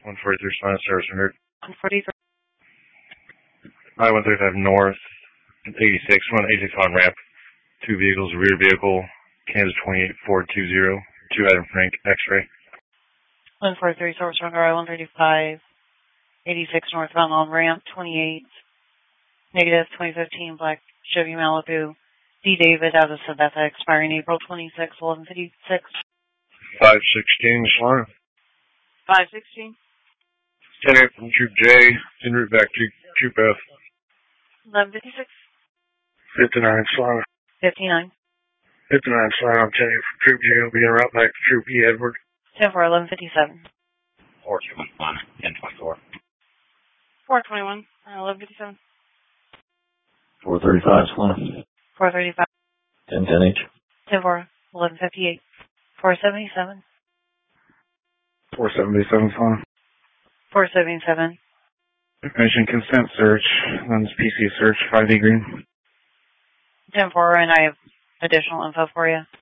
143 Spina service rendered. 143. I-135 north, 86, 186 on ramp. 2 vehicles, rear vehicle, Kansas 28420, 2 Adam Frank, X-ray. 143 service rendered. I-135, 86 northbound on ramp, 28, negative 2015 black Chevy Malibu. D. David out of Sabetha, expiring April 26, 1156. 516, Solana. 516. 10 from Troop J, en route back to Troop F. 1156. 59, Solana. 59. 59, Solana, 10 from Troop J, will be en route back to Troop E, Edward. 10 for 1157. 421, 1024. 421, 1157. 435, Solana. 435. 1010H. 10 for 1158. 477. 477, Solana. 477. Information consent search, runs PC search, 5D green. 10 for, and I have additional info for you.